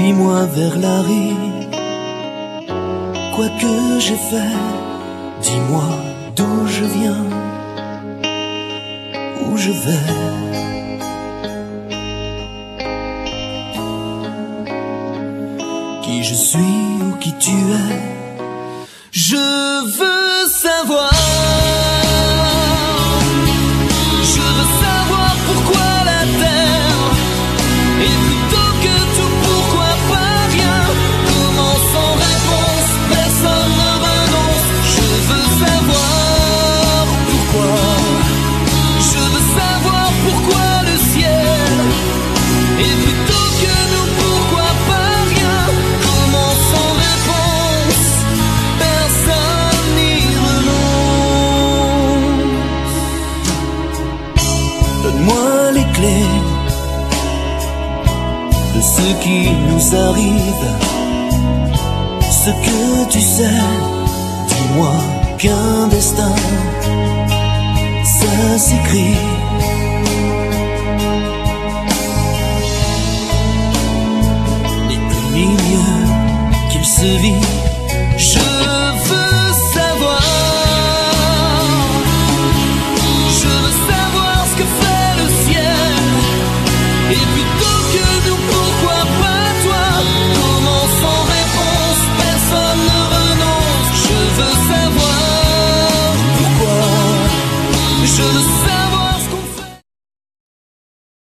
Conduis-moi vers la rive. Quoi que j'ai fait, dis-moi d'où je viens, où je vais. Qui je suis ou qui tu es, je veux savoir. Je veux savoir pourquoi la terre est plutôt que tout, pourquoi pas rien. Comment sans réponse, personne ne renonce. Je veux savoir pourquoi. Je veux savoir pourquoi le ciel est plutôt que nous, pourquoi pas rien. Comment sans réponse, personne n'y renonce. Donne-moi les clés de ce qui nous arrive. Ce que tu sais, dis-moi qu'un destin, ça s'écrit.